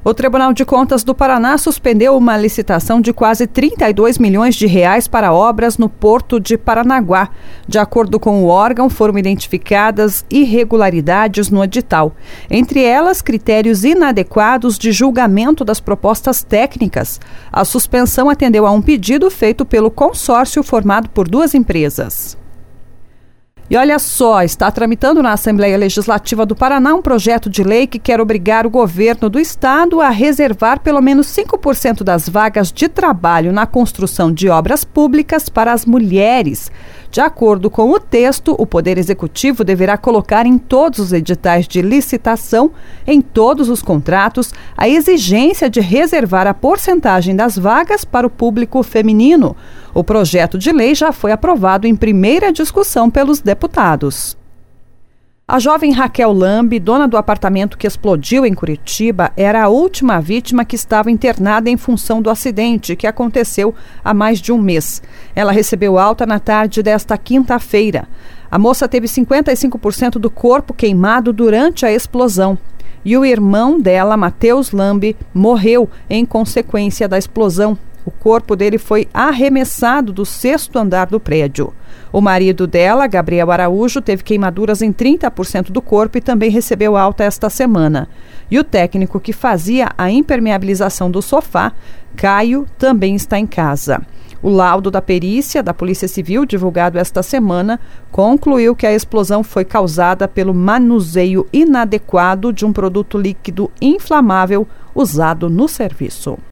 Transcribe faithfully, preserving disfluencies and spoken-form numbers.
O Tribunal de Contas do Paraná suspendeu uma licitação de quase trinta e dois milhões de reais para obras no Porto de Paranaguá. De acordo com o órgão, foram identificadas irregularidades no edital. Entre elas, critérios inadequados de julgamento das propostas técnicas. A suspensão atendeu a um pedido feito pelo consórcio formado por duas empresas. E olha só, está tramitando na Assembleia Legislativa do Paraná um projeto de lei que quer obrigar o governo do estado a reservar pelo menos cinco por cento das vagas de trabalho na construção de obras públicas para as mulheres. De acordo com o texto, o Poder Executivo deverá colocar em todos os editais de licitação, em todos os contratos, a exigência de reservar a porcentagem das vagas para o público feminino. O projeto de lei já foi aprovado em primeira discussão pelos deputados. A jovem Raquel Lambi, dona do apartamento que explodiu em Curitiba, era a última vítima que estava internada em função do acidente que aconteceu há mais de um mês. Ela recebeu alta na tarde desta quinta-feira. A moça teve cinquenta e cinco por cento do corpo queimado durante a explosão. E o irmão dela, Matheus Lambi, morreu em consequência da explosão. O corpo dele foi arremessado do sexto andar do prédio. O marido dela, Gabriel Araújo, teve queimaduras em trinta por cento do corpo e também recebeu alta esta semana. E o técnico que fazia a impermeabilização do sofá, Caio, também está em casa. O laudo da perícia da Polícia Civil, divulgado esta semana, concluiu que a explosão foi causada pelo manuseio inadequado de um produto líquido inflamável usado no serviço.